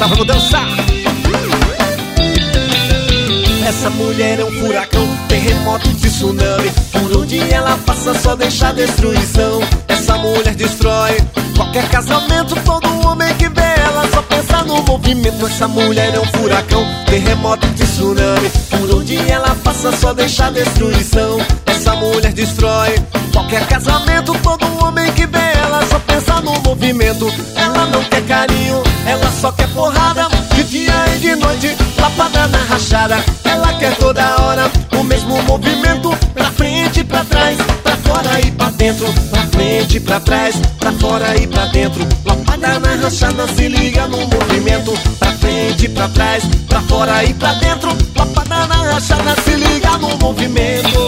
vamos dançar. Essa mulher é um furacão, terremoto, tsunami. Por onde ela passa só deixa destruição. Essa mulher destrói qualquer casamento. Todo homem que vê ela só pensa no movimento. Essa mulher é um furacão, terremoto, tsunami. Por onde ela passa só deixa destruição. Essa mulher destrói qualquer casamento. Todo homem que vê ela só pensa no movimento. Ela não quer carinho, ela só quer porrada. De dia e de noite, lapada na rachada. Ela quer toda hora o mesmo movimento. Pra frente, pra trás, pra fora e pra dentro. Pra frente, pra trás, pra fora e pra dentro. Lapada na rachada, se liga no movimento. Pra frente, pra trás, pra fora e pra dentro. Lapada na rachada, se liga no movimento.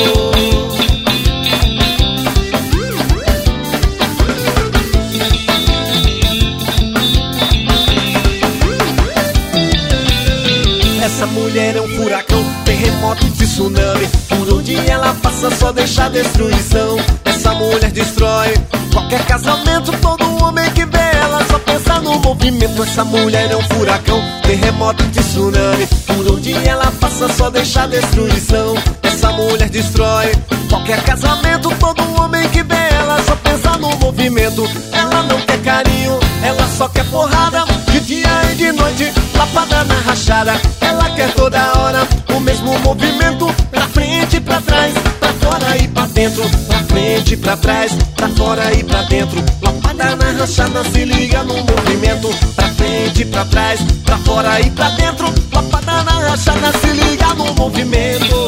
Essa mulher é um furacão, terremoto, tsunami. Por onde ela passa só deixa destruição. Essa mulher destrói qualquer casamento. Todo homem que vê ela só pensa no movimento. Essa mulher é um furacão, terremoto, tsunami. Por onde ela passa só deixa destruição. Essa mulher destrói qualquer casamento. Todo homem que vê ela só pensa no movimento. Ela não quer carinho, ela só quer porrada. De dia e de noite, lapada na rachada. Ela quer toda hora o mesmo movimento. Pra frente, pra trás, pra fora e pra dentro. Pra frente, pra trás, pra fora e pra dentro. Lapada na rachada, se liga no movimento. Pra frente, pra trás, pra fora e pra dentro. Lapada na rachada, se liga no movimento.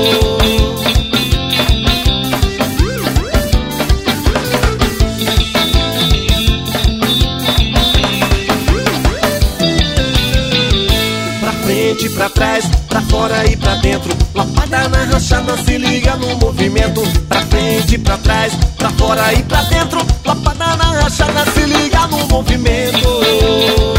Pra trás, pra fora e pra dentro. Lapada na rachada, se liga no movimento. Pra frente, pra trás, pra fora e pra dentro. Lapada na rachada, se liga no movimento.